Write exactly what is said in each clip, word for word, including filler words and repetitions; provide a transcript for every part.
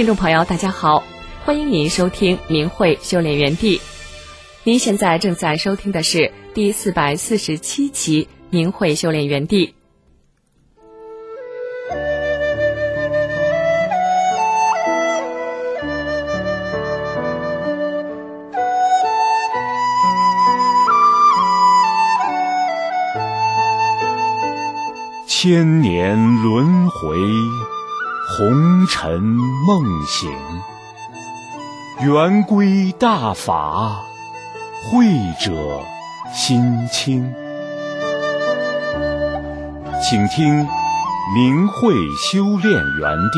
听众朋友大家好，欢迎您收听明慧修炼园地。您现在正在收听的是第四百四十七期明慧修炼园地。 千年轮回，红尘梦醒，圆规大法，慧者心清。请听明慧修炼园地。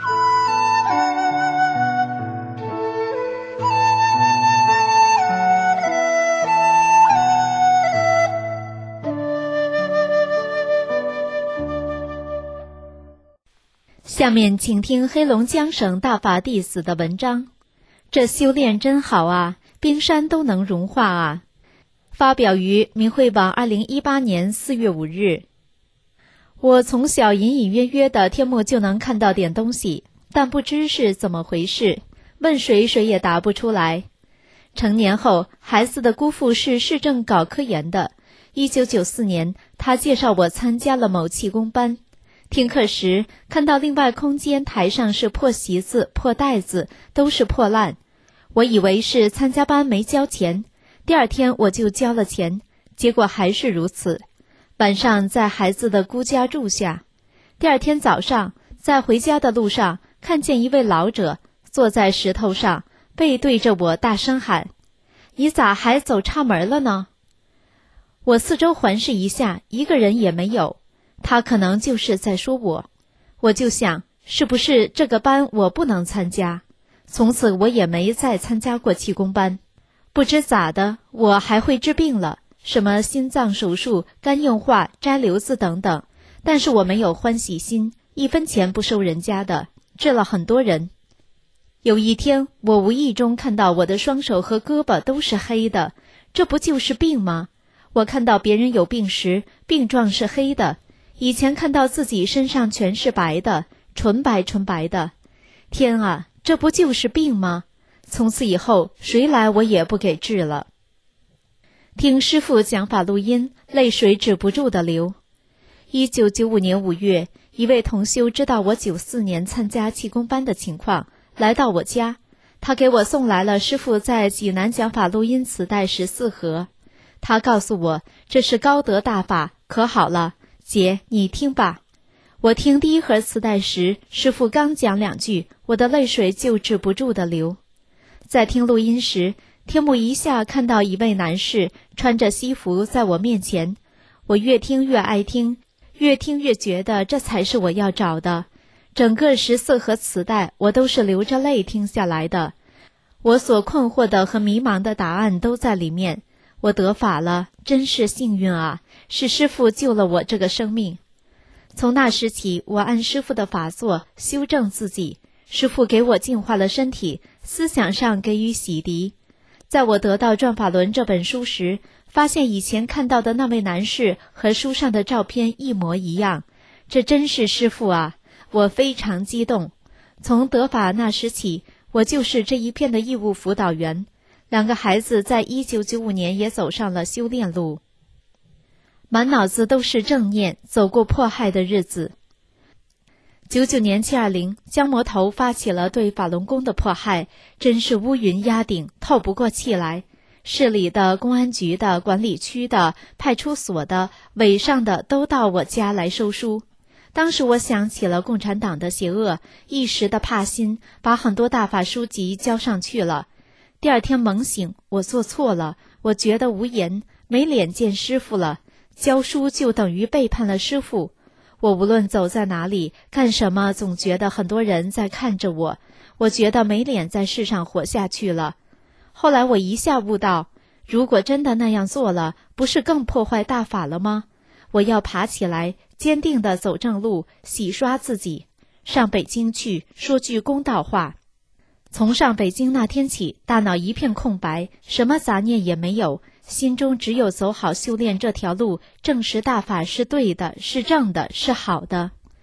下面请听黑龙江省大法弟子的文章。这修炼真好啊，冰山都能融化啊。发表于明慧网二零一八年四月五日。我从小隐隐约约的天幕就能看到点东西，但不知是怎么回事，问谁谁也答不出来。成年后，孩子的姑父是市政搞科研的。一九九四年，他介绍我参加了某气功班。听课时，看到另外空间台上是破席子、破袋子，都是破烂。我以为是参加班没交钱，第二天我就交了钱，结果还是如此。晚上在孩子的姑家住下，第二天早上在回家的路上，看见一位老者坐在石头上，背对着我大声喊：“你咋还走岔门了呢？”我四周环视一下，一个人也没有。他可能就是在说我，我就想，是不是这个班我不能参加？从此我也没再参加过气功班。不知咋的，我还会治病了，什么心脏手术、肝硬化、摘瘤子等等。但是我没有欢喜心，一分钱不收人家的，治了很多人。有一天，我无意中看到我的双手和胳膊都是黑的，这不就是病吗？我看到别人有病时，病状是黑的。以前看到自己身上全是白的，纯白纯白的，天啊，这不就是病吗？从此以后，谁来我也不给治了。听师父讲法录音，泪水止不住的流。一九九五年五月，一位同修知道我九四年参加气功班的情况，来到我家，他给我送来了师父在济南讲法录音磁带十四盒。他告诉我，这是高德大法，可好了。姐，你听吧。我听第一盒磁带时，师父刚讲两句，我的泪水就止不住的流。在听录音时，天幕一下看到一位男士穿着西服在我面前，我越听越爱听，越听越觉得这才是我要找的。整个十四盒磁带，我都是流着泪听下来的。我所困惑的和迷茫的答案都在里面。我得法了，真是幸运啊！是师父救了我这个生命。从那时起，我按师父的法做，修正自己。师父给我净化了身体，思想上给予洗涤。在我得到《转法轮》这本书时，发现以前看到的那位男士和书上的照片一模一样。这真是师父啊！我非常激动。从得法那时起，我就是这一片的义务辅导员。两个孩子在一九九五年也走上了修炼路，满脑子都是正念，走过迫害的日子。九九年七二零，江魔头发起了对法轮功的迫害，真是乌云压顶，透不过气来。市里的、公安局的、管理区的、派出所的、委上的都到我家来收书。当时我想起了共产党的邪恶，一时的怕心，把很多大法书籍交上去了。第二天猛醒，我做错了，我觉得无言，没脸见师父了。教书就等于背叛了师父。我无论走在哪里，干什么，总觉得很多人在看着我，我觉得没脸在世上活下去了。后来我一下悟到，如果真的那样做了，不是更破坏大法了吗？我要爬起来，坚定地走正路，洗刷自己，上北京去，说句公道话。从上北京那天起，大脑一片空白，什么杂念也没有，心中只有走好修炼这条路，证实大法是对的，是正的，是好的。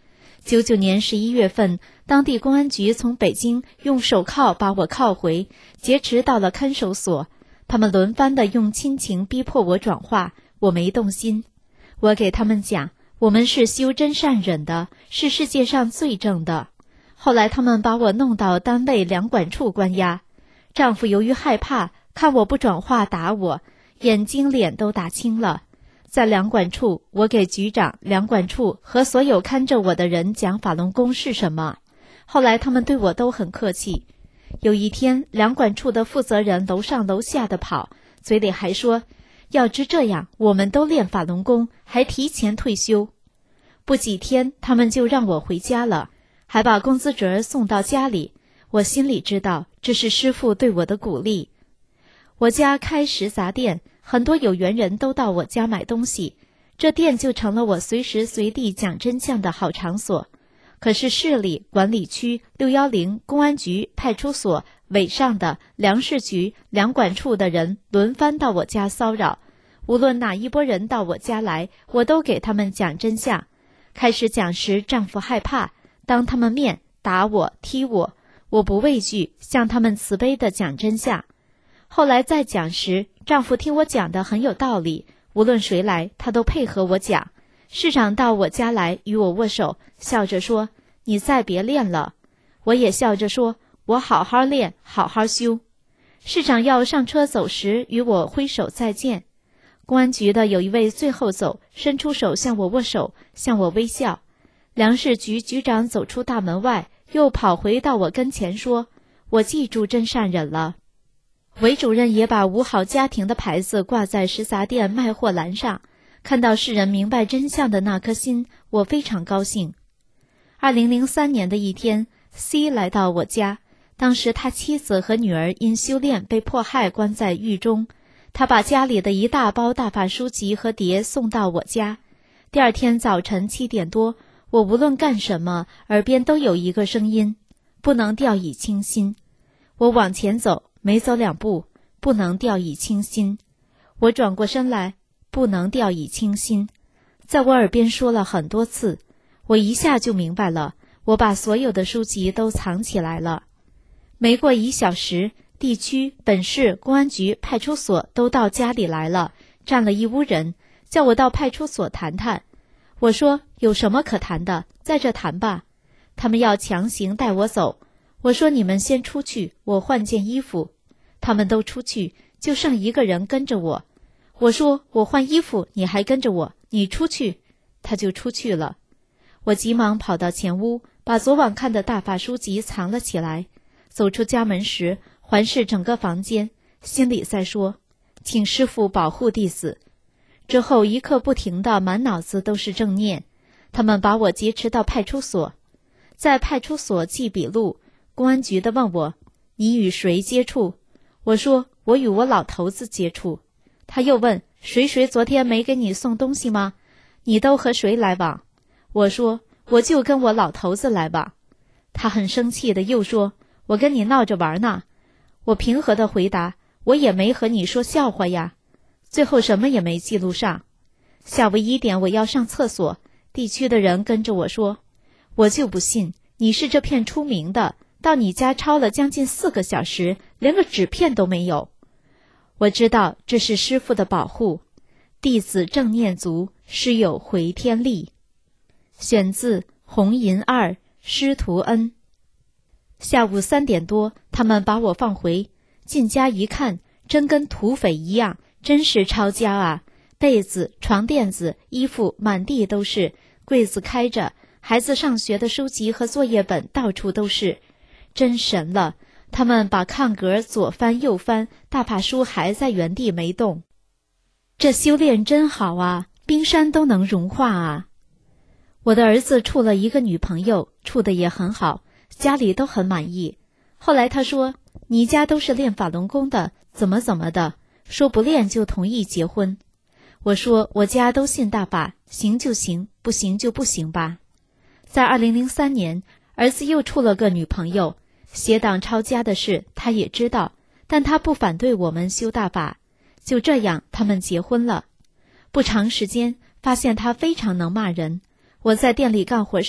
九九年十一月份，当地公安局从北京用手铐把我铐回，劫持到了看守所。他们轮番的用亲情逼迫我转化，我没动心。我给他们讲，我们是修真善忍的，是世界上最正的。后来他们把我弄到单位粮管处关押。丈夫由于害怕，看我不转化打我，眼睛脸都打青了。在粮管处，我给局长、粮管处和所有看着我的人讲法轮功是什么。后来他们对我都很客气。有一天，粮管处的负责人楼上楼下的跑，嘴里还说，要知这样，我们都练法轮功，还提前退休。不几天，他们就让我回家了，还把工资折送到家里。我心里知道，这是师父对我的鼓励。我家开食杂店，很多有缘人都到我家买东西，这店就成了我随时随地讲真相的好场所。可是市里、管理区、六一零、公安局、派出所、委上的、粮食局、粮管处的人轮番到我家骚扰。无论哪一拨人到我家来，我都给他们讲真相。开始讲时，丈夫害怕，当他们面打我、踢我，我不畏惧，向他们慈悲地讲真相。后来在讲时，丈夫听我讲得很有道理，无论谁来，他都配合我讲。市长到我家来与我握手，笑着说，你再别练了。我也笑着说，我好好练，好好修。市长要上车走时，与我挥手再见。公安局的有一位最后走，伸出手向我握手，向我微笑。粮食局局长走出大门外，又跑回到我跟前说，我记住真善忍了。韦主任也把五好家庭的牌子挂在食杂店卖货栏上，看到世人明白真相的那颗心，我非常高兴。二零零三年的一天 ，C 来到我家，当时他妻子和女儿因修炼被迫害关在狱中，他把家里的一大包大法书籍和碟送到我家。第二天早晨七点多，我无论干什么，耳边都有一个声音，不能掉以轻心。我往前走，没走两步，不能掉以轻心。我转过身来，不能掉以轻心，在我耳边说了很多次。我一下就明白了，我把所有的书籍都藏起来了。没过一小时，地区、本市、公安局、派出所都到家里来了，站了一屋人，叫我到派出所谈谈。我说，有什么可谈的，在这谈吧。他们要强行带我走，我说你们先出去，我换件衣服。他们都出去，就剩一个人跟着我。我说，我换衣服，你还跟着我，你出去。他就出去了。我急忙跑到前屋，把昨晚看的大法书籍藏了起来。走出家门时，环视整个房间，心里在说，请师父保护弟子。之后一刻不停的满脑子都是正念。他们把我劫持到派出所，在派出所记笔录，公安局的问我，你与谁接触？我说，我与我老头子接触。他又问，谁谁昨天没给你送东西吗？你都和谁来往？我说，我就跟我老头子来往。他很生气的又说，我跟你闹着玩呢。我平和的回答，我也没和你说笑话呀。最后什么也没记录上。下午一点我要上厕所，地区的人跟着我说，我就不信你是这片出名的，到你家抄了将近四个小时，连个纸片都没有。我知道这是师父的保护，弟子正念足，师有回天力。选自红银二师徒恩。下午三点多，他们把我放回，进家一看，真跟土匪一样，真是抄家啊！被子、床垫子、衣服满地都是，柜子开着，孩子上学的书籍和作业本到处都是，真神了！他们把炕格左翻右翻，大法书还在原地没动。这修炼真好啊，冰山都能融化啊！我的儿子处了一个女朋友，处得也很好，家里都很满意。后来他说，你家都是练法轮功的，怎么怎么的，说不练就同意结婚。我说，我家都信大法，行就行，不行就不行吧。在二零零三年，儿子又处了个女朋友，邪党抄家的事他也知道，但他不反对我们修大法。就这样，他们结婚了。不长时间，发现他非常能骂人。我在店里干活时，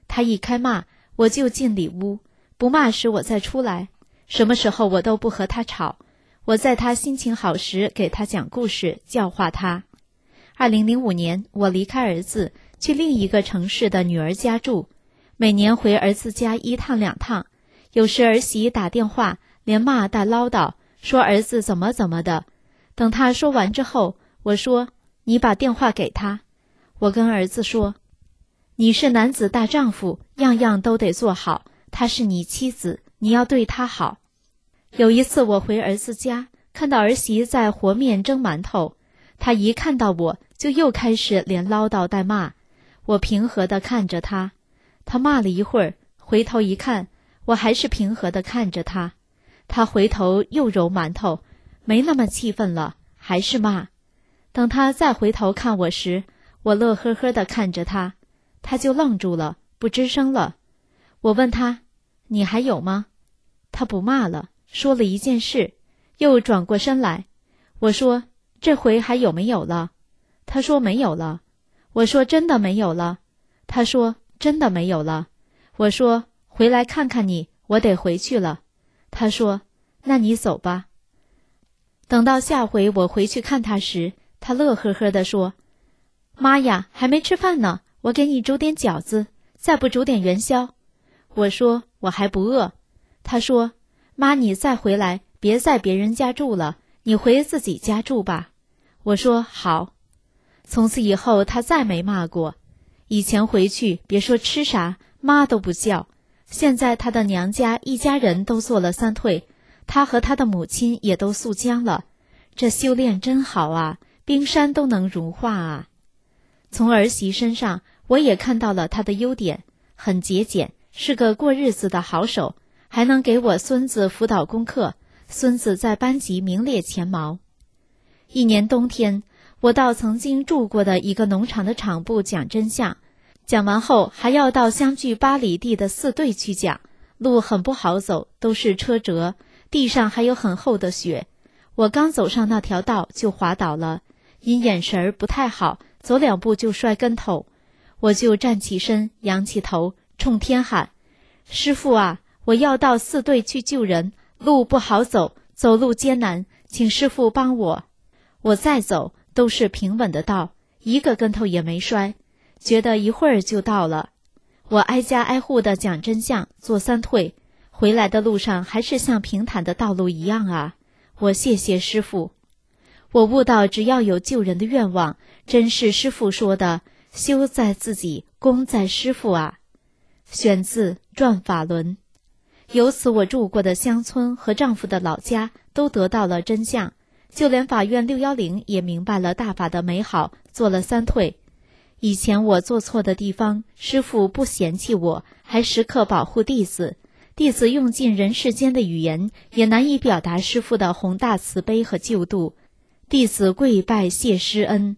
他一开骂，我就进里屋，不骂时我再出来。什么时候我都不和他吵，我在他心情好时给他讲故事，教化他。二零零五年，我离开儿子，去另一个城市的女儿家住，每年回儿子家一趟两趟。有时儿媳打电话，连骂带唠叨，说儿子怎么怎么的。等他说完之后，我说：“你把电话给他。”我跟儿子说：“你是男子大丈夫，样样都得做好，她是你妻子，你要对她好。”有一次我回儿子家，看到儿媳在和面蒸馒头，她一看到我就又开始连唠叨带骂。我平和地看着她，她骂了一会儿，回头一看，我还是平和地看着她。她回头又揉馒头，没那么气愤了，还是骂。等她再回头看我时，我乐呵呵地看着她，她就愣住了，不吱声了。我问她：“你还有吗？”她不骂了，说了一件事，又转过身来。我说：“这回还有没有了？”她说：“没有了。”我说：“真的没有了？”她说：“真的没有了。”我说：“回来看看你，我得回去了。”她说：“那你走吧。”等到下回我回去看她时，她乐呵呵地说：“妈呀，还没吃饭呢，我给你煮点饺子，再不煮点元宵。”我说：“我还不饿。”她说：“妈，你再回来，别在别人家住了，你回自己家住吧。”我说：“好。”从此以后，她再没骂过。以前回去，别说吃啥，妈都不叫。现在她的娘家一家人都做了三退，她和她的母亲也都速僵了。这修炼真好啊，冰山都能融化啊。从儿媳身上，我也看到了她的优点，很节俭，是个过日子的好手，还能给我孙子辅导功课，孙子在班级名列前茅。一年冬天，我到曾经住过的一个农场的场部讲真相，讲完后还要到相距八里地的四队去讲，路很不好走，都是车辙，地上还有很厚的雪。我刚走上那条道就滑倒了，因眼神儿不太好，走两步就摔跟头。我就站起身，仰起头，冲天喊：“师父啊，我要到四队去救人，路不好走，走路艰难，请师父帮我。”我再走都是平稳的道，一个跟头也没摔，觉得一会儿就到了。我挨家挨户的讲真相，做三退，回来的路上还是像平坦的道路一样啊。我谢谢师父。我悟到只要有救人的愿望，真是师父说的，修在自己，功在师父啊。选自《转法轮》。由此我住过的乡村和丈夫的老家都得到了真相，就连法院六一零也明白了大法的美好，做了三退。以前我做错的地方，师父不嫌弃我，还时刻保护弟子。弟子用尽人世间的语言，也难以表达师父的宏大慈悲和救度。弟子跪拜谢师恩。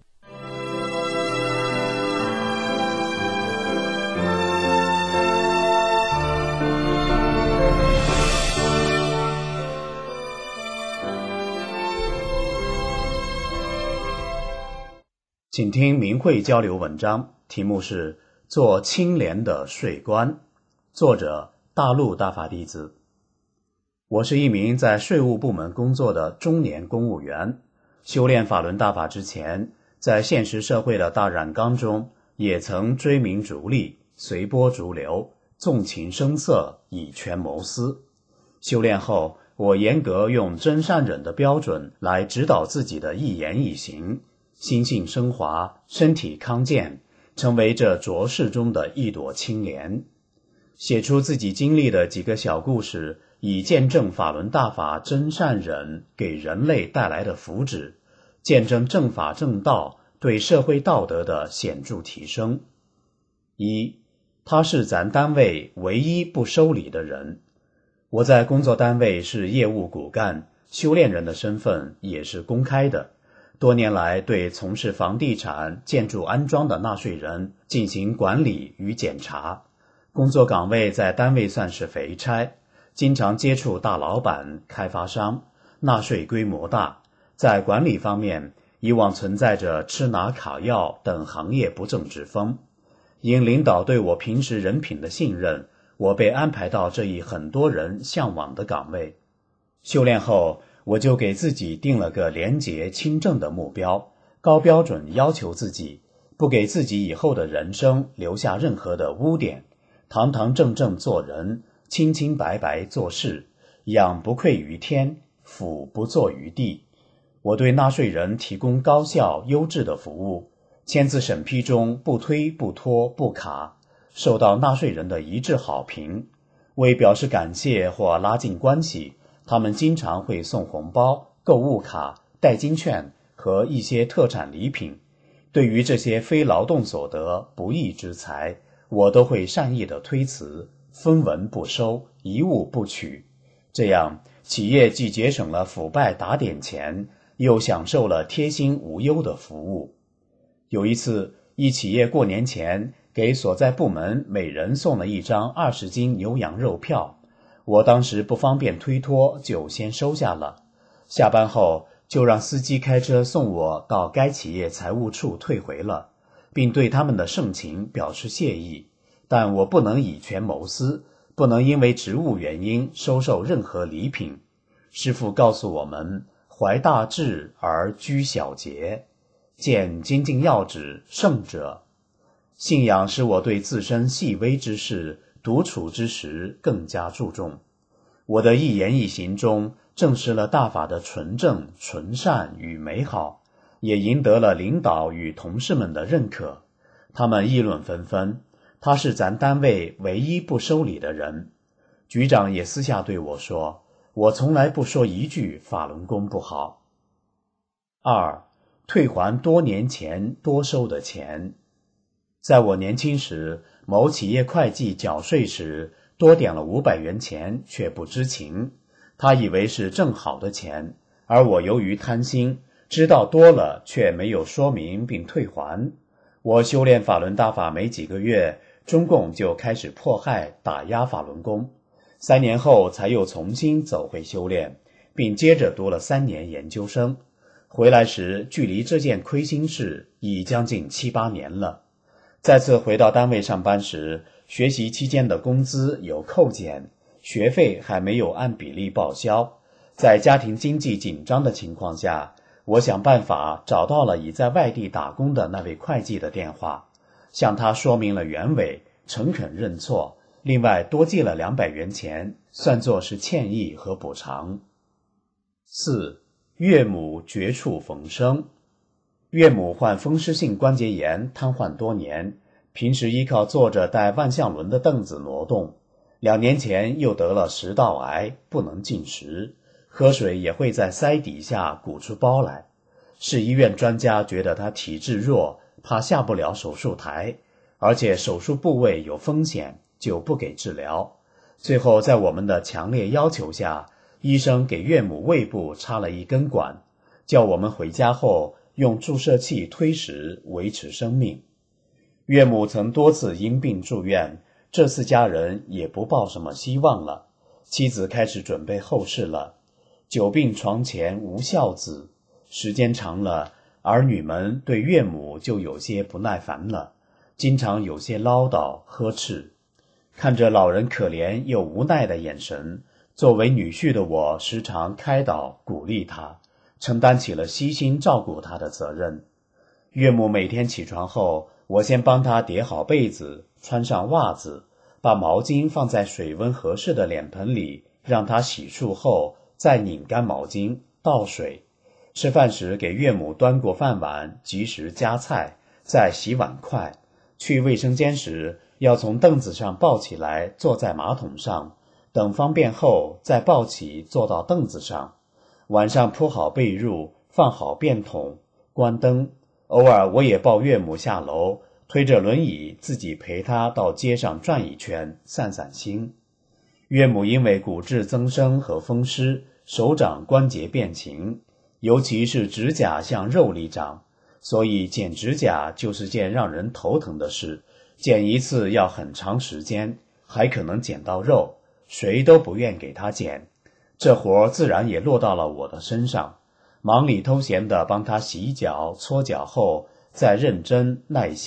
请听明慧交流文章，题目是做清廉的税官，作者大陆大法弟子。我是一名在税务部门工作的中年公务员，修炼法轮大法之前，在现实社会的大染缸中，也曾追名逐利，随波逐流，纵情声色，以权谋私。修炼后，我严格用真善忍的标准来指导自己的一言一行，心性升华，身体康健，成为这浊世中的一朵清莲。写出自己经历的几个小故事，以见证法轮大法真善忍给人类带来的福祉，见证正法正道对社会道德的显著提升。一，他是咱单位唯一不收礼的人。我在工作单位是业务骨干，修炼人的身份也是公开的。多年来，对从事房地产、建筑安装的纳税人进行管理与检查。工作岗位在单位算是肥差，经常接触大老板、开发商，纳税规模大。在管理方面，以往存在着吃拿卡要等行业不正之风。 因领导对我平时人品的信任，我被安排到这一很多人向往的岗位。修炼后，我就给自己定了个廉洁清正的目标，高标准要求自己，不给自己以后的人生留下任何的污点，堂堂正正做人，清清白白做事，养不愧于天，俯不怍于地。我对纳税人提供高效优质的服务，签字审批中不推不拖不卡，受到纳税人的一致好评。为表示感谢或拉近关系，他们经常会送红包、购物卡、代金券和一些特产礼品。对于这些非劳动所得不义之财，我都会善意的推辞，分文不收，一物不取。这样，企业既节省了腐败打点钱，又享受了贴心无忧的服务。有一次，一企业过年前给所在部门每人送了一张二十斤牛羊肉票，我当时不方便推脱，就先收下了。下班后就让司机开车送我到该企业财务处退回了，并对他们的盛情表示谢意。但我不能以权谋私，不能因为职务原因收受任何礼品。师父告诉我们，怀大志而居小节，见精进要旨胜者。信仰使我对自身细微之事独处之时更加注重。我的一言一行中证实了大法的纯正、纯善与美好，也赢得了领导与同事们的认可。他们议论纷纷，他是咱单位唯一不收礼的人。局长也私下对我说，我从来不说一句法轮功不好。二，退还多年前多收的钱。在我年轻时，某企业会计缴税时多点了五百元钱，却不知情。他以为是正好的钱，而我由于贪心，知道多了却没有说明并退还。我修炼法轮大法没几个月，中共就开始迫害打压法轮功，三年后才又重新走回修炼，并接着读了三年研究生。回来时，距离这件亏心事已将近七八年了。再次回到单位上班时，学习期间的工资有扣减，学费还没有按比例报销。在家庭经济紧张的情况下，我想办法找到了已在外地打工的那位会计的电话，向他说明了原委，诚恳认错，另外多寄了两百元钱，算作是歉意和补偿。四，岳母绝处逢生。岳母患风湿性关节炎，瘫痪多年，平时依靠坐着带万向轮的凳子挪动。两年前又得了食道癌，不能进食，喝水也会在腮底下鼓出包来。市医院专家觉得他体质弱，怕下不了手术台，而且手术部位有风险，就不给治疗。最后在我们的强烈要求下，医生给岳母胃部插了一根管，叫我们回家后用注射器推食维持生命。岳母曾多次因病住院，这次家人也不抱什么希望了，妻子开始准备后事了。久病床前无孝子，时间长了，儿女们对岳母就有些不耐烦了，经常有些唠叨呵斥。看着老人可怜又无奈的眼神，作为女婿的我时常开导鼓励他，承担起了悉心照顾他的责任。岳母每天起床后，我先帮他叠好被子，穿上袜子，把毛巾放在水温合适的脸盆里，让他洗漱后再拧干毛巾，倒水。吃饭时给岳母端过饭碗，及时夹菜，再洗碗筷。去卫生间时，要从凳子上抱起来坐在马桶上，等方便后再抱起坐到凳子上。晚上铺好被褥，放好便桶，关灯。偶尔我也抱岳母下楼，推着轮椅自己陪她到街上转一圈，散散心。岳母因为骨质增生和风湿，手掌关节变形，尤其是指甲向肉里长，所以剪指甲就是件让人头疼的事，剪一次要很长时间，还可能剪到肉，谁都不愿给她剪。这活自然也落到了我的身上，忙里偷闲地帮她洗脚搓脚后，再认真耐心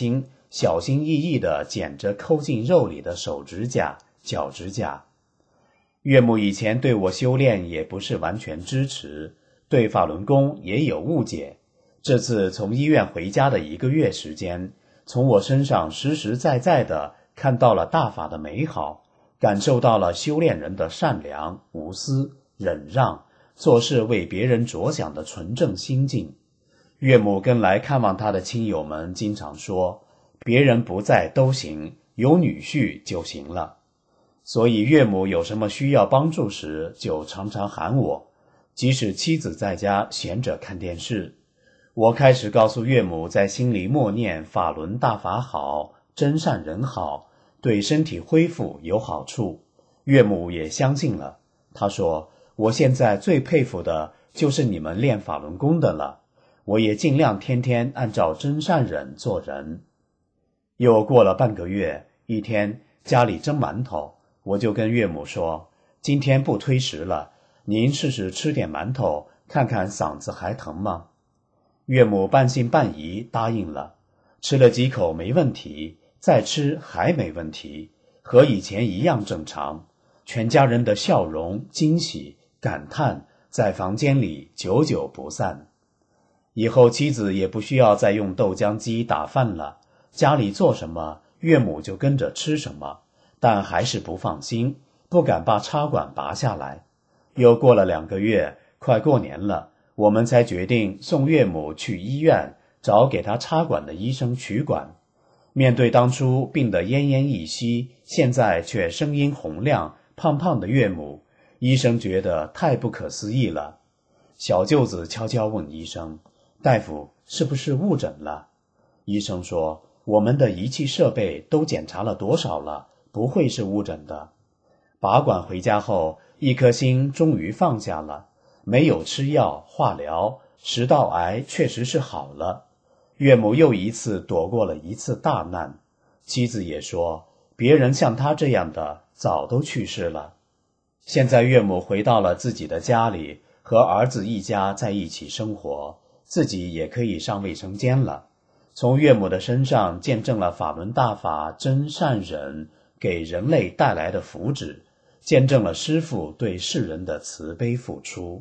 小心翼翼地剪着抠进肉里的手指甲、脚指甲。岳母以前对我修炼也不是完全支持，对法轮功也有误解。这次从医院回家的一个月时间，从我身上实实在在地看到了大法的美好，感受到了修炼人的善良、无私、忍让，做事为别人着想的纯正心境。岳母跟来看望她的亲友们经常说，别人不在都行，有女婿就行了。所以岳母有什么需要帮助时，就常常喊我，即使妻子在家闲着看电视。我开始告诉岳母，在心里默念法轮大法好，真善人好，对身体恢复有好处。岳母也相信了，她说，我现在最佩服的就是你们练法轮功的了，我也尽量天天按照真善忍做人。又过了半个月，一天家里蒸馒头，我就跟岳母说，今天不推食了，您试试吃点馒头，看看嗓子还疼吗？岳母半信半疑答应了，吃了几口没问题，再吃还没问题，和以前一样正常。全家人的笑容、惊喜、感叹在房间里久久不散。以后妻子也不需要再用豆浆机打饭了，家里做什么，岳母就跟着吃什么，但还是不放心，不敢把插管拔下来。又过了两个月，快过年了，我们才决定送岳母去医院找给她插管的医生取管。面对当初病得奄奄一息，现在却声音洪亮、胖胖的岳母，医生觉得太不可思议了。小舅子悄悄问医生，大夫，是不是误诊了？医生说，我们的仪器设备都检查了多少了，不会是误诊的。拔管回家后，一颗心终于放下了，没有吃药、化疗，食道癌确实是好了。岳母又一次躲过了一次大难。妻子也说，别人像他这样的早都去世了。现在岳母回到了自己的家里，和儿子一家在一起生活，自己也可以上卫生间了。从岳母的身上见证了法轮大法真善忍给人类带来的福祉，见证了师父对世人的慈悲付出。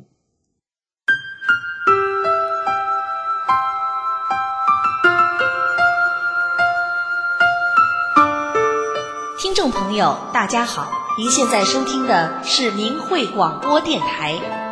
听众朋友大家好，您现在收听的是明慧广播电台。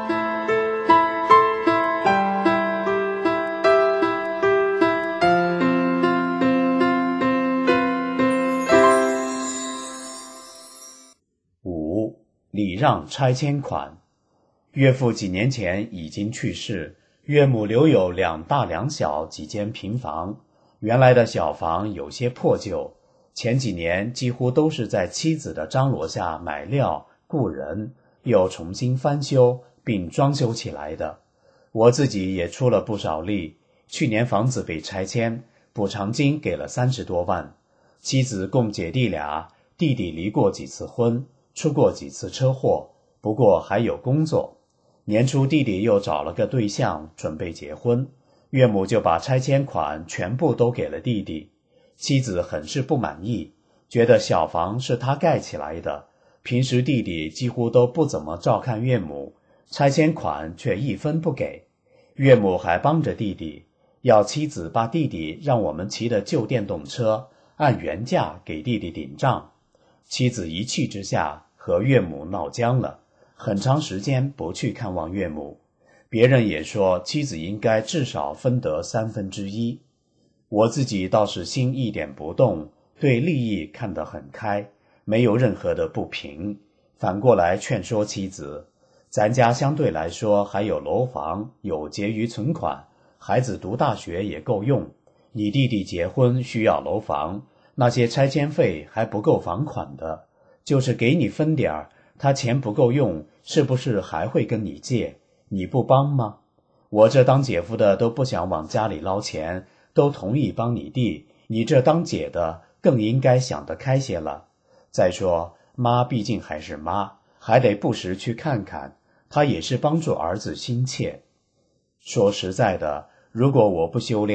五、礼让拆迁款。岳父几年前已经去世，岳母留有两大两小几间平房，原来的小房有些破旧，前几年几乎都是在妻子的张罗下买料、雇人，又重新翻修并装修起来的。我自己也出了不少力，去年房子被拆迁，补偿金给了三十多万。妻子共姐弟俩，弟弟离过几次婚，出过几次车祸，不过还有工作。年初弟弟又找了个对象，准备结婚，岳母就把拆迁款全部都给了弟弟。妻子很是不满意，觉得小房是他盖起来的，平时弟弟几乎都不怎么照看岳母，拆迁款却一分不给。岳母还帮着弟弟，要妻子把弟弟让我们骑的旧电动车按原价给弟弟顶账。妻子一气之下和岳母闹僵了，很长时间不去看望岳母。别人也说妻子应该至少分得三分之一。我自己倒是心一点不动，对利益看得很开，没有任何的不平。反过来劝说妻子，咱家相对来说还有楼房，有结余存款，孩子读大学也够用，你弟弟结婚需要楼房，那些拆迁费还不够房款的，就是给你分点儿，他钱不够用，是不是还会跟你借？你不帮吗？我这当姐夫的都不想往家里捞钱，都同意帮你弟，你这当姐的更应该想得开些了。再说妈毕竟还是妈，还得不时去看看，她也是帮助儿子心切。说实在的，如果我不修炼，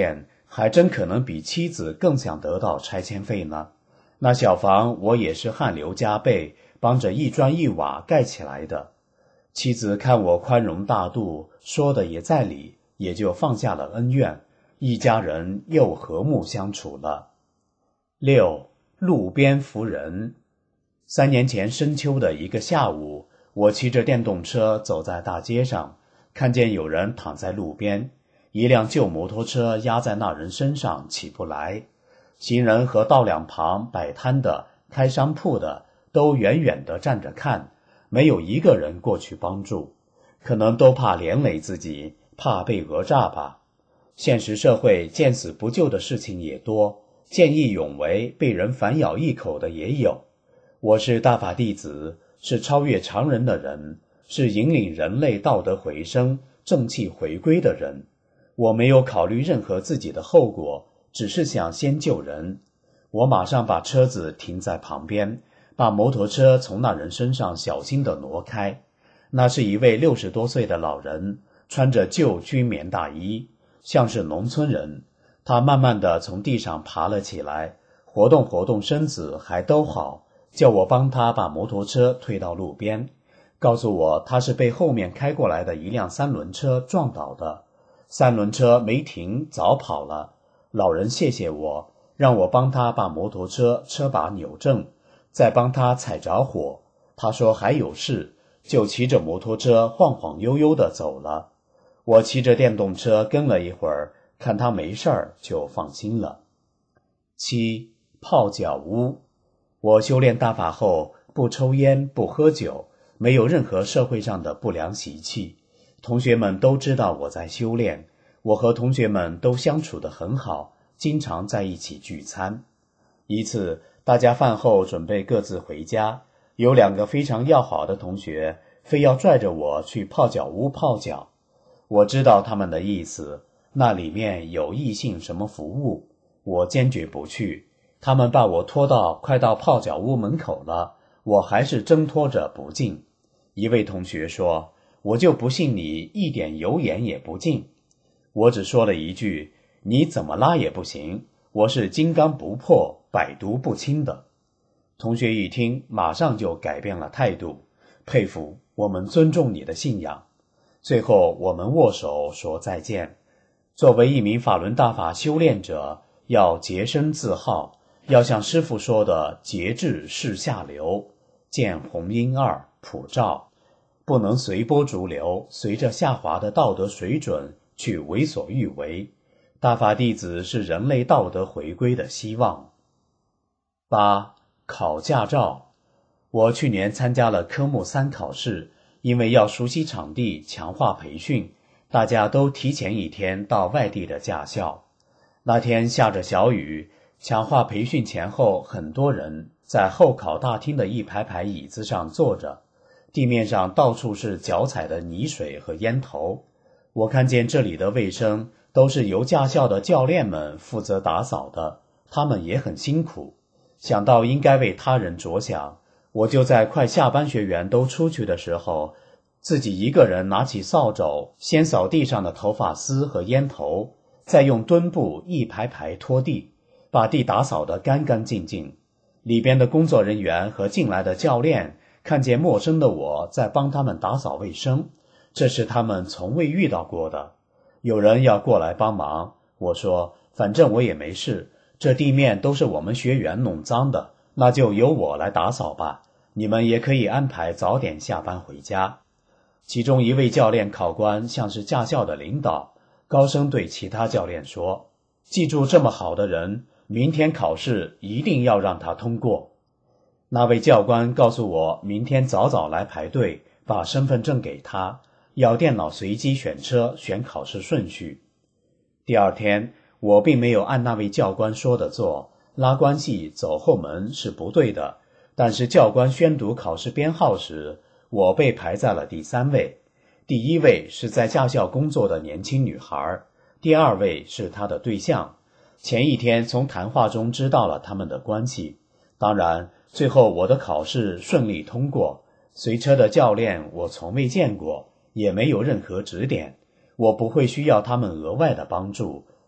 还真可能比妻子更想得到拆迁费呢。那小房我也是汗流浃背，帮着一砖一瓦盖起来的。妻子看我宽容大度，说的也在理，也就放下了恩怨，一家人又和睦相处了。六，路边扶人。三年前深秋的一个下午，我骑着电动车走在大街上，看见有人躺在路边，一辆旧摩托车压在那人身上起不来。行人和道两旁摆摊的、开商铺的都远远地站着看，没有一个人过去帮助，可能都怕连累自己，怕被讹诈吧。现实社会见死不救的事情也多，见义勇为被人反咬一口的也有。我是大法弟子，是超越常人的人，是引领人类道德回升、正气回归的人。我没有考虑任何自己的后果，只是想先救人。我马上把车子停在旁边，把摩托车从那人身上小心地挪开。那是一位六十多岁的老人，穿着旧军棉大衣，像是农村人。他慢慢地从地上爬了起来，活动活动身子还都好，叫我帮他把摩托车推到路边，告诉我他是被后面开过来的一辆三轮车撞倒的，三轮车没停早跑了。老人谢谢我，让我帮他把摩托车车把扭正，再帮他踩着火。他说还有事，就骑着摩托车晃晃悠悠地走了。我骑着电动车跟了一会儿，看他没事儿就放心了。七，泡脚屋。我修炼大法后，不抽烟不喝酒，没有任何社会上的不良习气。同学们都知道我在修炼，我和同学们都相处得很好，经常在一起聚餐。一次大家饭后准备各自回家，有两个非常要好的同学非要拽着我去泡脚屋泡脚。我知道他们的意思，那里面有异性什么服务，我坚决不去。他们把我拖到快到泡脚屋门口了，我还是挣脱着不进。一位同学说，我就不信你一点油盐也不进。我只说了一句，你怎么拉也不行，我是金刚不破百毒不侵的。同学一听马上就改变了态度，佩服，我们尊重你的信仰。最后我们握手说再见。作为一名法轮大法修炼者，要洁身自好，要像师父说的节制是下流，见红阴二普照，不能随波逐流，随着下滑的道德水准去为所欲为。大法弟子是人类道德回归的希望。八，考驾照。我去年参加了科目三考试，因为要熟悉场地，强化培训，大家都提前一天到外地的驾校。那天下着小雨，强化培训前后，很多人在候考大厅的一排排椅子上坐着，地面上到处是脚踩的泥水和烟头。我看见这里的卫生都是由驾校的教练们负责打扫的，他们也很辛苦。想到应该为他人着想，我就在快下班学员都出去的时候，自己一个人拿起扫帚，先扫地上的头发丝和烟头，再用墩布一排排拖地，把地打扫得干干净净。里边的工作人员和进来的教练看见陌生的我在帮他们打扫卫生，这是他们从未遇到过的。有人要过来帮忙，我说反正我也没事，这地面都是我们学员弄脏的，那就由我来打扫吧，你们也可以安排早点下班回家。其中一位教练考官像是驾校的领导，高声对其他教练说，记住这么好的人，明天考试一定要让他通过。那位教官告诉我，明天早早来排队，把身份证给他，要电脑随机选车，选考试顺序。第二天，我并没有按那位教官说的做，拉关系走后门是不对的，但是教官宣读考试编号时，我被排在了第三位。第一位是在驾校工作的年轻女孩，第二位是她的对象。前一天从谈话中知道了他们的关系。当然，最后我的考试顺利通过，随车的教练我从未见过，也没有任何指点，我不会需要他们额外的帮助，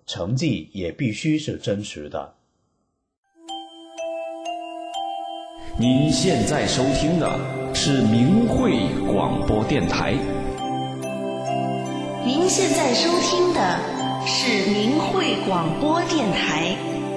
成绩也必须是真实的。 您现在收听的是明慧广播电台。 您现在收听的是明慧广播电台。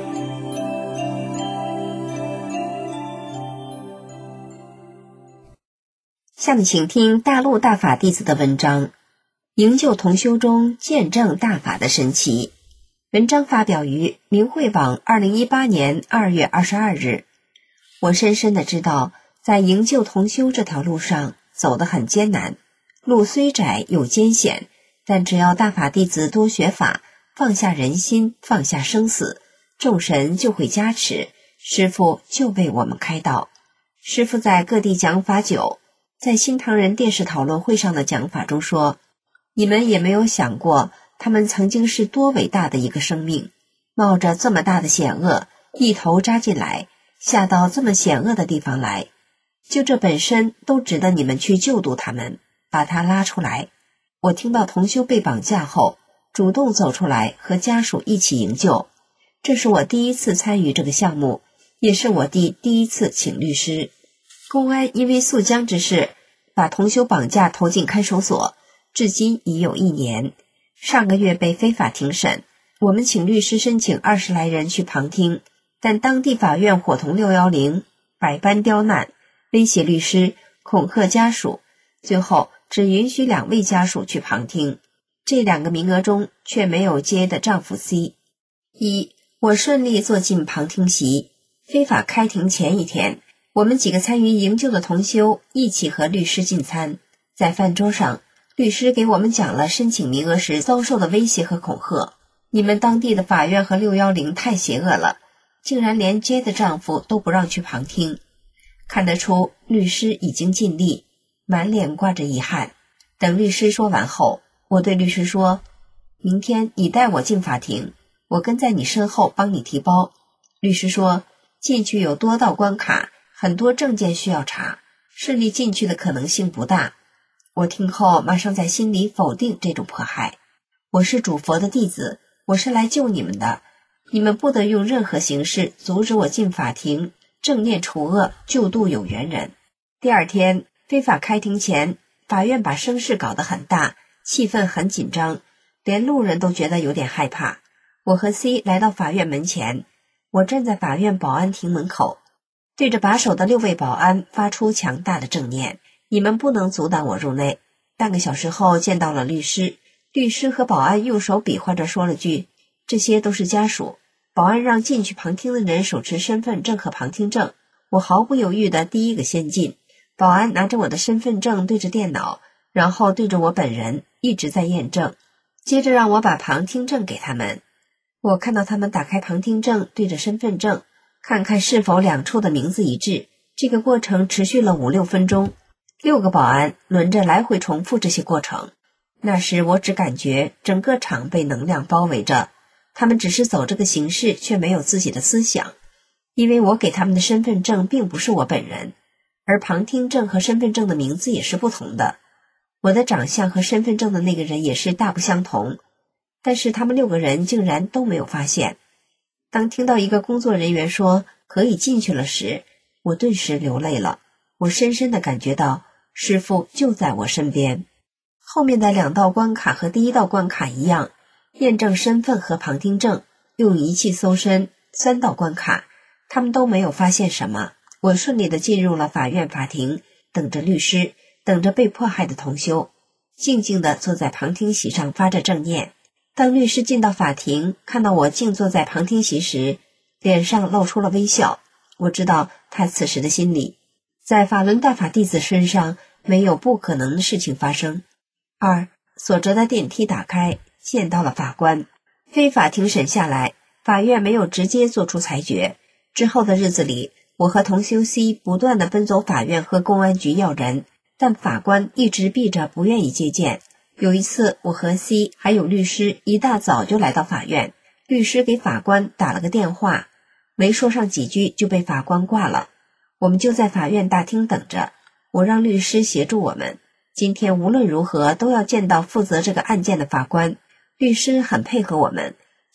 下面请听大陆大法弟子的文章《营救同修中见证大法的神奇》。文章发表于明慧网二零一八年二月二十二日。我深深地知道，在营救同修这条路上走得很艰难，路虽窄又艰险，但只要大法弟子多学法，放下人心，放下生死，众神就会加持，师父就为我们开道。师父在各地讲法久，在新唐人电视讨论会上的讲法中说，你们也没有想过，他们曾经是多伟大的一个生命，冒着这么大的险恶，一头扎进来，下到这么险恶的地方来，就这本身都值得你们去救度他们，把他拉出来。我听到同修被绑架后，主动走出来和家属一起营救，这是我第一次参与这个项目，也是我弟第一次请律师。公安因为溯江之事，把同修绑架投进看守所，至今已有一年。上个月被非法庭审，我们请律师申请二十来人去旁听，但当地法院伙同六一零，百般刁难，威胁律师，恐吓家属，最后只允许两位家属去旁听。这两个名额中却没有接的丈夫 C。 一，我顺利坐进旁听席。非法开庭前一天，我们几个参与营救的同修一起和律师进餐，在饭桌上，律师给我们讲了申请名额时遭受的威胁和恐吓。你们当地的法院和六一零太邪恶了，竟然连接的丈夫都不让去旁听。看得出律师已经尽力，满脸挂着遗憾。等律师说完后，我对律师说，明天你带我进法庭，我跟在你身后帮你提包。律师说，进去有多道关卡，很多证件需要查，顺利进去的可能性不大。我听后马上在心里否定这种迫害。我是主佛的弟子，我是来救你们的，你们不得用任何形式阻止我进法庭，正念除恶，救度有缘人。第二天非法开庭前，法院把声势搞得很大，气氛很紧张，连路人都觉得有点害怕。我和 C 来到法院门前，我站在法院保安亭门口，对着把守的六位保安发出强大的正念，你们不能阻挡我入内。半个小时后见到了律师，律师和保安用手比划着说了句，这些都是家属。保安让进去旁听的人手持身份证和旁听证，我毫不犹豫的第一个先进。保安拿着我的身份证对着电脑，然后对着我本人一直在验证，接着让我把旁听证给他们。我看到他们打开旁听证对着身份证，看看是否两处的名字一致。这个过程持续了五六分钟，六个保安轮着来回重复这些过程。那时我只感觉整个场被能量包围着，他们只是走这个形式，却没有自己的思想。因为我给他们的身份证并不是我本人，而旁听证和身份证的名字也是不同的，我的长相和身份证的那个人也是大不相同，但是他们六个人竟然都没有发现。当听到一个工作人员说可以进去了时，我顿时流泪了。我深深地感觉到师父就在我身边。后面的两道关卡和第一道关卡一样，验证身份和旁听证，用仪器搜身，三道关卡，他们都没有发现什么。我顺利地进入了法院法庭，等着律师，等着被迫害的同修，静静地坐在旁听席上发着正念。当律师进到法庭，看到我静坐在旁听席时，脸上露出了微笑。我知道他此时的心理，在法轮大法弟子身上没有不可能的事情发生。二，所着的电梯打开，见到了法官。非法庭审下来，法院没有直接做出裁决。之后的日子里，我和同修 C 不断地奔走法院和公安局要人，但法官一直闭着不愿意接见。有一次，我和 C 还有律师一大早就来到法院，律师给法官打了个电话，没说上几句就被法官挂了。我们就在法院大厅等着，我让律师协助我们，今天无论如何都要见到负责这个案件的法官。律师很配合我们，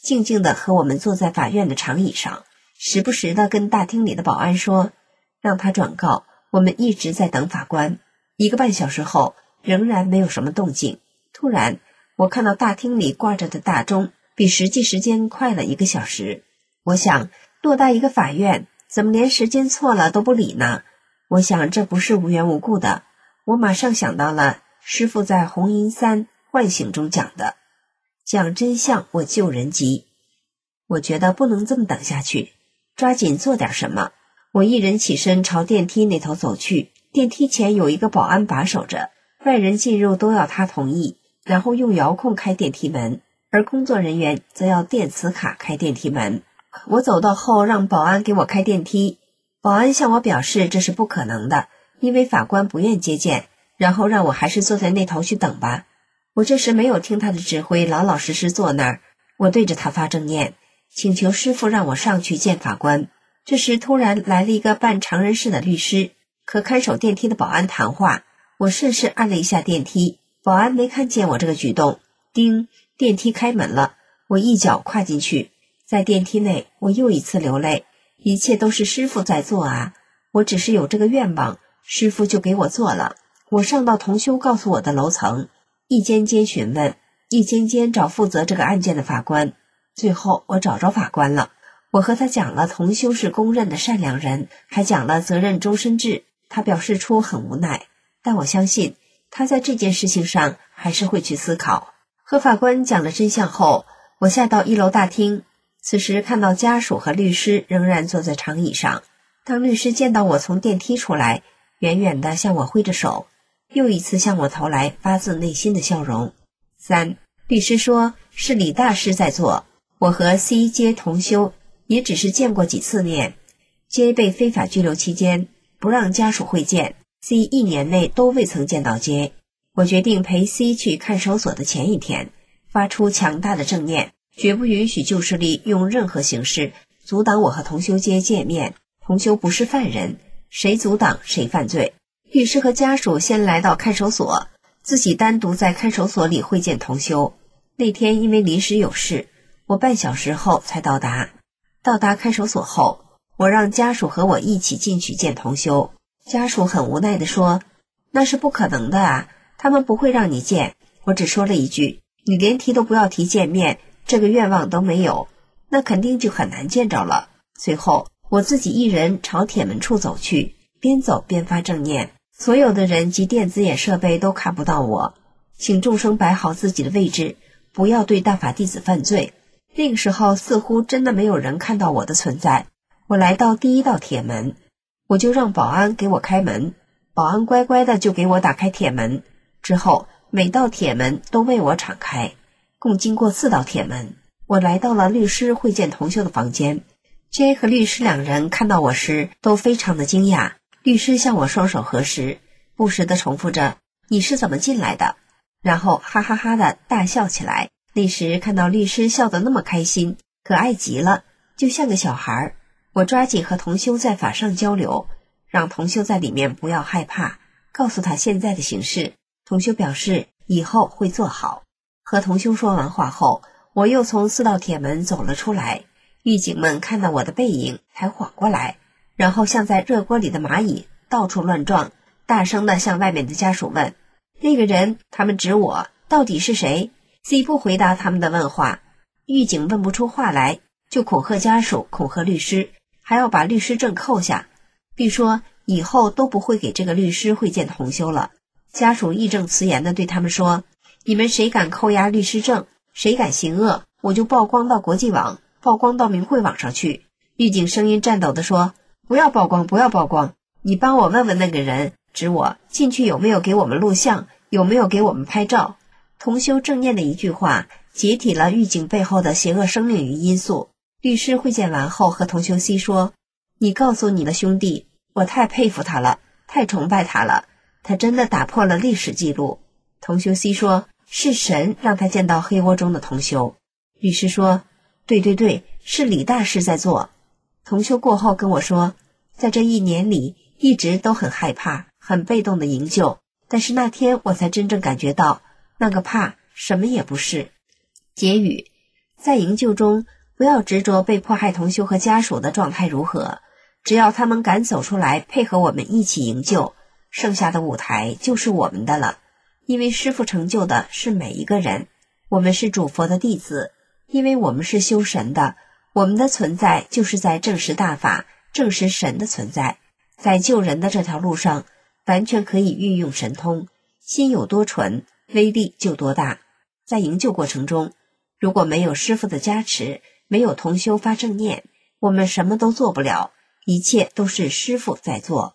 静静地和我们坐在法院的长椅上，时不时地跟大厅里的保安说，让他转告我们一直在等法官。一个半小时后，仍然没有什么动静。突然，我看到大厅里挂着的大钟比实际时间快了一个小时。我想，偌大一个法院，怎么连时间错了都不理呢？我想这不是无缘无故的。我马上想到了师父在《红银三唤醒》中讲的，讲真相我救人急。我觉得不能这么等下去，抓紧做点什么。我一人起身朝电梯那头走去，电梯前有一个保安把守着，外人进入都要他同意，然后用遥控开电梯门，而工作人员则要电磁卡开电梯门。我走到后让保安给我开电梯，保安向我表示这是不可能的，因为法官不愿接见，然后让我还是坐在那头去等吧。我这时没有听他的指挥，老老实实坐那儿。我对着他发正念，请求师父让我上去见法官。这时突然来了一个扮常人似的律师，和看守电梯的保安谈话。我顺势按了一下电梯，保安没看见我这个举动。叮，电梯开门了，我一脚跨进去。在电梯内，我又一次流泪。一切都是师父在做啊，我只是有这个愿望，师父就给我做了。我上到同修告诉我的楼层，一间间询问，一间间找负责这个案件的法官。最后我找着法官了，我和他讲了同修是公认的善良人，还讲了责任终身制。他表示出很无奈，但我相信他在这件事情上还是会去思考。和法官讲了真相后，我下到一楼大厅，此时看到家属和律师仍然坐在长椅上。当律师见到我从电梯出来，远远地向我挥着手，又一次向我投来发自内心的笑容。三，律师说是李大师在做，我和 C 接同修也只是见过几次面。J 被非法拘留期间不让家属会见， C 一年内都未曾见到 J。 我决定陪 C 去看守所的前一天，发出强大的正念，绝不允许旧势力用任何形式阻挡我和同修街见面。同修不是犯人，谁阻挡谁犯罪。律师和家属先来到看守所，自己单独在看守所里会见同修。那天因为临时有事，我半小时后才到达。到达看守所后，我让家属和我一起进去见同修。家属很无奈地说，那是不可能的啊，他们不会让你见。我只说了一句，你连提都不要提见面，这个愿望都没有，那肯定就很难见着了。随后我自己一人朝铁门处走去，边走边发正念，所有的人及电子眼设备都看不到我，请众生摆好自己的位置，不要对大法弟子犯罪。那个时候似乎真的没有人看到我的存在。我来到第一道铁门，我就让保安给我开门，保安乖乖的就给我打开铁门，之后每道铁门都为我敞开，共经过四道铁门。我来到了律师会见同修的房间。 J 和律师两人看到我时都非常的惊讶，律师向我双手合十，不时地重复着你是怎么进来的，然后哈哈哈的大笑起来。那时看到律师笑得那么开心，可爱极了，就像个小孩。我抓紧和同修在法上交流，让同修在里面不要害怕，告诉他现在的形势。同修表示以后会做好。和同修说完话后，我又从四道铁门走了出来。狱警们看到我的背影才缓过来，然后像在热锅里的蚂蚁到处乱撞，大声地向外面的家属问，那个人，他们指我，到底是谁？ C 不回答他们的问话，狱警问不出话来，就恐吓家属，恐吓律师，还要把律师证扣下，并说以后都不会给这个律师会见同修了。家属义正辞严地对他们说，你们谁敢扣押律师证，谁敢行恶，我就曝光到国际网，曝光到明慧网上去。狱警声音颤抖地说，不要曝光，不要曝光，你帮我问问那个人，指我进去有没有给我们录像，有没有给我们拍照。同修正念的一句话解体了狱警背后的邪恶生命与因素。律师会见完后和同修 C 说，你告诉你的兄弟，我太佩服他了，太崇拜他了，他真的打破了历史记录。同修 C 说，是神让他见到黑窝中的同修。律师说，对对对，是李大师在做。同修过后跟我说，在这一年里一直都很害怕，很被动的营救，但是那天我才真正感觉到那个怕什么也不是。结语， 在营救中，不要执着被迫害同修和家属的状态如何，只要他们敢走出来配合我们一起营救，剩下的舞台就是我们的了。因为师父成就的是每一个人，我们是主佛的弟子，因为我们是修神的，我们的存在就是在证实大法，证实神的存在。在救人的这条路上，完全可以运用神通，心有多纯，威力就多大。在营救过程中，如果没有师父的加持，没有同修发正念，我们什么都做不了，一切都是师父在做。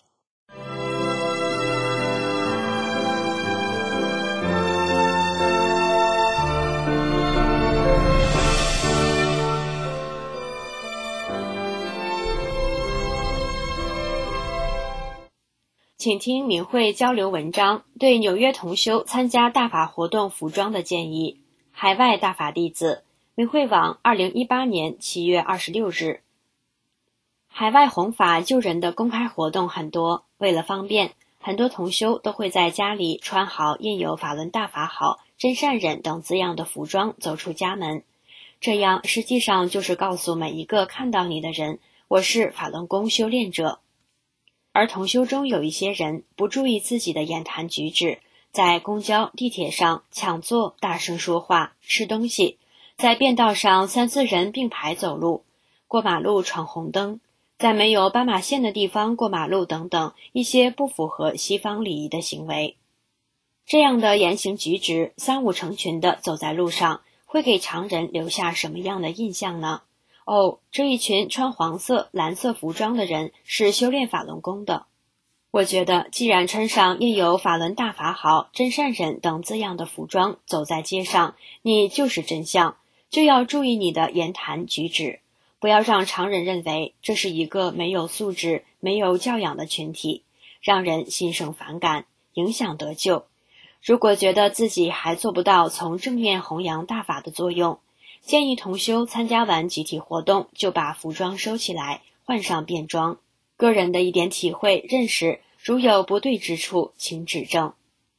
请听明慧交流文章对纽约同修参加大法活动服装的建议。海外大法弟子，明慧网二零一八年七月二十六日。海外弘法救人的公开活动很多，为了方便，很多同修都会在家里穿好印有法轮大法好、真善忍等字样的服装走出家门。这样实际上就是告诉每一个看到你的人，我是法轮功修炼者。而同修中有一些人不注意自己的言谈举止，在公交、地铁上抢座、大声说话、吃东西，在便道上三四人并排走路，过马路闯红灯，在没有斑马线的地方过马路等等一些不符合西方礼仪的行为。这样的言行举止三五成群的走在路上，会给常人留下什么样的印象呢？哦，这一群穿黄色、蓝色服装的人是修炼法轮功的。我觉得既然穿上印有法轮大法好、真善忍等字样的服装走在街上，你就是真相，就要注意你的言谈举止，不要让常人认为这是一个没有素质、没有教养的群体，让人心生反感，影响得救。如果觉得自己还做不到从正面弘扬大法的作用，建议同修参加完集体活动就把服装收起来，换上便装。个人的一点体会认识，如有不对之处，请指正。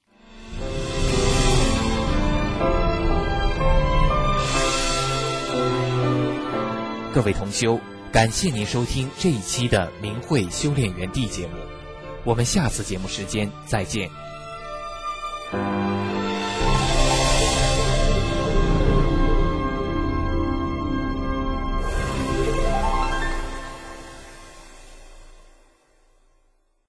各位同修，感谢您收听这一期的明慧修炼园地节目，我们下次节目时间再见。